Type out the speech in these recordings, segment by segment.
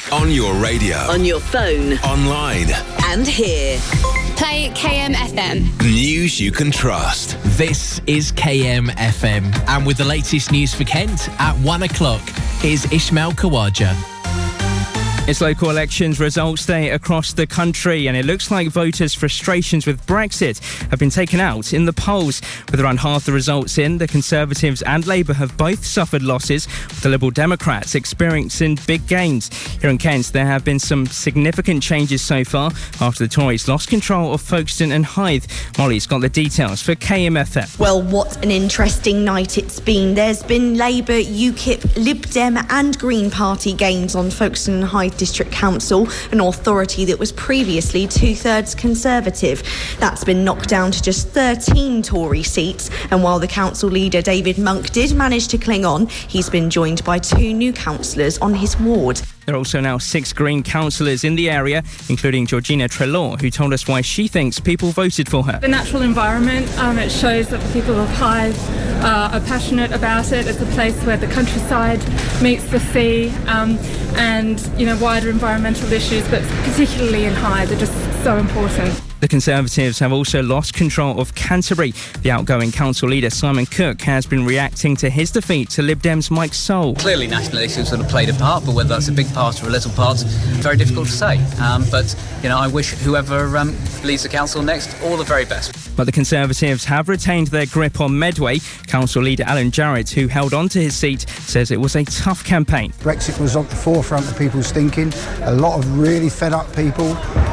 On your radio. On your phone. Online. And here. Play KMFM. News you can trust. This is KMFM. And with the latest news for Kent at 1 o'clock, here's Ishmael Kawaja. It's local elections results day across the country, and it looks like voters' frustrations with Brexit have been taken out in the polls. With around half the results in, the Conservatives and Labour have both suffered losses, with the Liberal Democrats experiencing big gains. Here in Kent, there have been some significant changes so far after the Tories lost control of Folkestone and Hythe. Molly's got the details for KMFM. Well, what an interesting night it's been. There's been Labour, UKIP, Lib Dem and Green Party gains on Folkestone and Hythe District Council, an authority that was previously two-thirds Conservative. That's been knocked down to just 13 Tory seats, and while the council leader David Monk did manage to cling on, he's been joined by 2 new councillors on his ward. There are also now 6 Green councillors in the area, including Georgina Treloar, who told us why she thinks people voted for her. The natural environment, it shows that the people of Hythe are passionate about it. It's a place where the countryside meets the sea, and wider environmental issues, but particularly in Hythe, are just so important. The Conservatives have also lost control of Canterbury. The outgoing council leader Simon Cook has been reacting to his defeat to Lib Dem's Mike Sole. Clearly national issues sort of played a part, but whether that's a big part or a little part, very difficult to say. But I wish whoever leads the council next all the very best. But the Conservatives have retained their grip on Medway. Council leader Alan Jarrett, who held on to his seat, says it was a tough campaign. Brexit was at the forefront of people's thinking. A lot of really fed up people.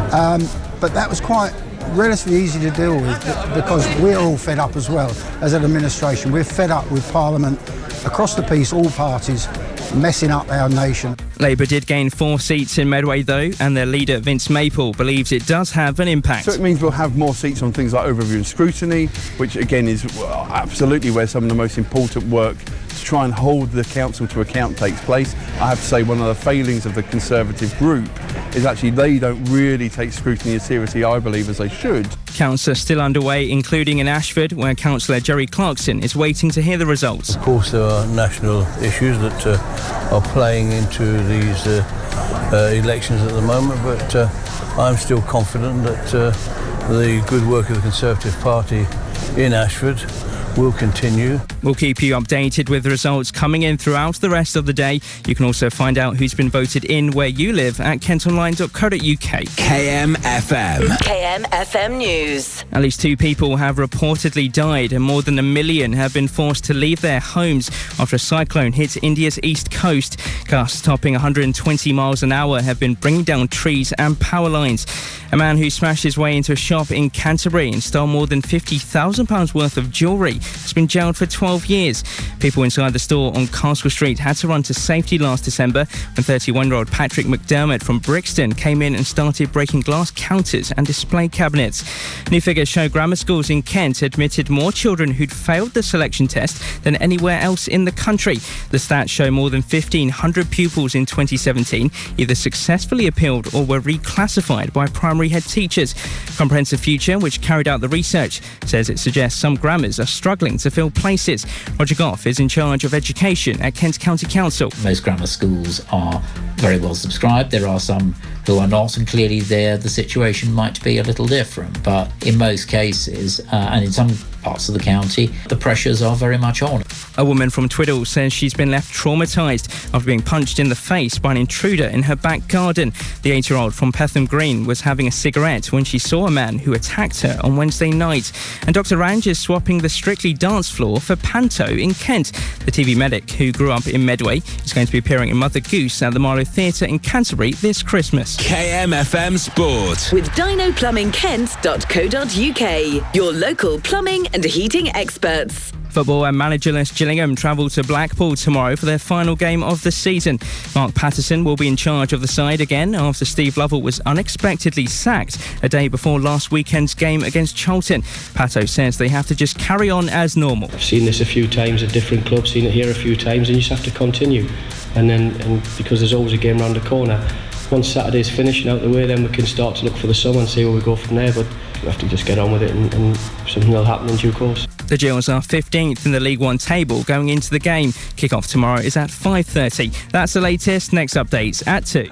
But that was quite relatively easy to deal with because we're all fed up as well as an administration. We're fed up with Parliament across the piece, all parties, messing up our nation. Labour did gain 4 seats in Medway though, and their leader Vince Maple believes it does have an impact. So it means we'll have more seats on things like overview and scrutiny, which again is absolutely where some of the most important work to try and hold the council to account takes place. I have to say one of the failings of the Conservative group is actually they don't really take scrutiny as seriously, I believe, as they should. Counts are still underway, including in Ashford, where Councillor Jerry Clarkson is waiting to hear the results. Of course, there are national issues that are playing into these elections at the moment, but I'm still confident that the good work of the Conservative Party in Ashford will continue. We'll keep you updated with the results coming in throughout the rest of the day. You can also find out who's been voted in where you live at kentonline.co.uk. KMFM. KMFM News. At least 2 people have reportedly died and more than 1 million have been forced to leave their homes after a cyclone hit India's east coast. Gusts topping 120 miles an hour have been bringing down trees and power lines. A man who smashed his way into a shop in Canterbury and stole more than £50,000 worth of jewellery has been jailed for 12 years. People inside the store on Castle Street had to run to safety last December when 31-year-old Patrick McDermott from Brixton came in and started breaking glass counters and display cabinets. New figures show grammar schools in Kent admitted more children who'd failed the selection test than anywhere else in the country. The stats show more than 1,500 pupils in 2017 either successfully appealed or were reclassified by primary head teachers. Comprehensive Future, which carried out the research, says it suggests some grammars are struggling to fill places. Roger Goff is in charge of education at Kent County Council. Most grammar schools are very well subscribed. There are some who are not, and clearly there the situation might be a little different. But in most cases, and in some parts of the county, the pressures are very much on. A woman from Twiddle says she's been left traumatised after being punched in the face by an intruder in her back garden. The 8-year-old from Petham Green was having a cigarette when she saw a man who attacked her on Wednesday night. And Dr Range is swapping the Strictly dance floor for Panto in Kent. The TV medic, who grew up in Medway, is going to be appearing in Mother Goose at the Marlow Theatre in Canterbury this Christmas. KMFM Sport. With dinoplumbingkent.co.uk, your local plumbing and heating experts. Football and managerless Gillingham travel to Blackpool tomorrow for their final game of the season. Mark Patterson will be in charge of the side again after Steve Lovell was unexpectedly sacked a day before last weekend's game against Charlton. Pato says they have to just carry on as normal. I've seen this a few times at different clubs, seen it here a few times, and you just have to continue. And because there's always a game around the corner, once Saturday's finishing out the way, then we can start to look for the summer and see where we go from there. But we have to just get on with it and something will happen in due course. The Gills are 15th in the League One table going into the game. Kick-off tomorrow is at 5:30. That's the latest. Next updates at 2.